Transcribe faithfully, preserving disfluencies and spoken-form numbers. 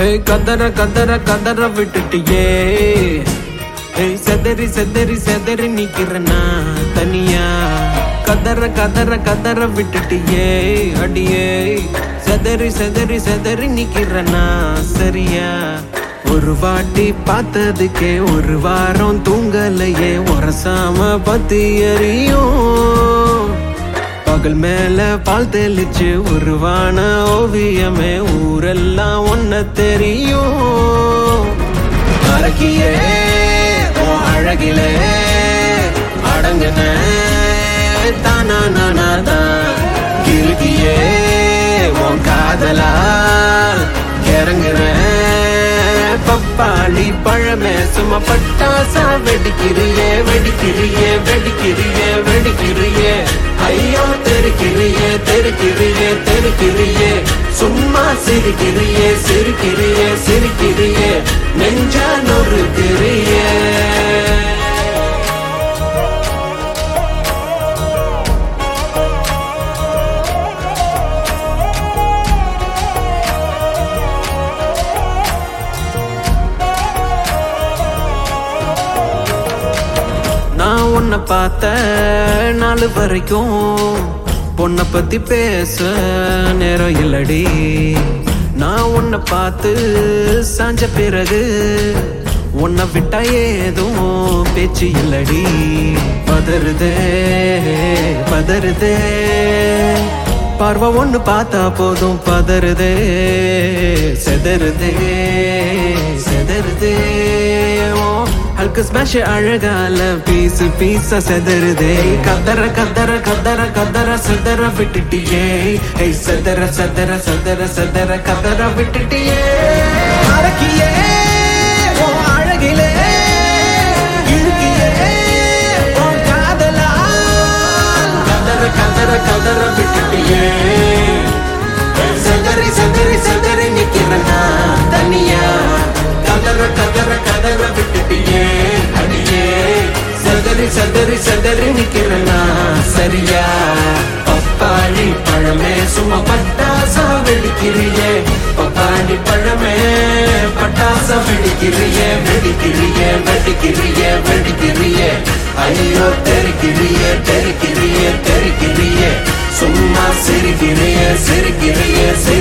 ஏய் கதற கதற கதற விட்டுட்டியே ஏய் செதறி செதறி செதறி நிக்கிறனா தனியா கதற கதற கதற விட்டுட்டியே அடியே செதறி செதறி செதறி நிக்கிறனா சரியா ஒரு வாட்டி பார்த்ததுக்கே ஒரு வாரம் தூங்கலையே உரசாம பத்தி எறியும் பகல் மேல பால் தெளிச்சு உருவான ஓவியமே ஊரெல்லாம் ஒன்ன தெரியும் அழகியே ஓ அழகிலே அடங்குன தானா நானாதான் கிழக்கியே உன் காதலால் இறங்குறேன் பப்பாளி பழமே சும்மா பட்டாசா வெடிக்கிறியே வெடிக்கிறியே வெடிக்கிறியே வெடிக்கிறியே ஐயோ தெருக்கிறியே தெருக்கிறியே தெருக்கிறியே சும்மா சிரிக்கிறியே சிரிக்கிறியே சிரிக்கிறியே நெஞ்சா நொறுக்கிறியே நான் உன்னை பார்த்த நாலு வரைக்கும் பொண்ணை பத்தி பேச நேரம் இல்லடி நான் உன்னை பார்த்து சாஞ்ச பிறகு உன்னை விட்டா ஏதும் பேச்சு இல்லடி பதறுதே பதறுதே பார்வை ஒண்ணு பார்த்தா போதும் பதறுதே செதறுதே செதறுதே அல்கு ஸ்மாஷ் அழகால பீசு பீசா செதறுதே கதற கதற கதற கதற செதற விட்டுட்டியே ஏய் செதற செதற செதற செதற கதற விட்டுட்டியே அழகியே ஓ அழகிலே இழுக்கியே ஓ காதலா கதற கதற கதற விட்டுட்டியே செதறி செதறி செதறி நிக்கிறனா தனியா கதற கதற கதற விட்டுட்டியே அடியே செதறி செதறி செதறி நிக்கிறனா சரியா பப்பாளி பழமே சும்மா பட்டாசா வெடிக்கிறியே பப்பாளி பழமே பட்டாசா வெடிக்கிறியே வெடிக்கிறியே வெடிக்கிறியே வெடிக்கிறியே ஐயோ தெருக்கிறியே தெருக்கிறியே தெருக்கிறியே சும்மா சிரிக்கிறியே சிரிக்கிறியே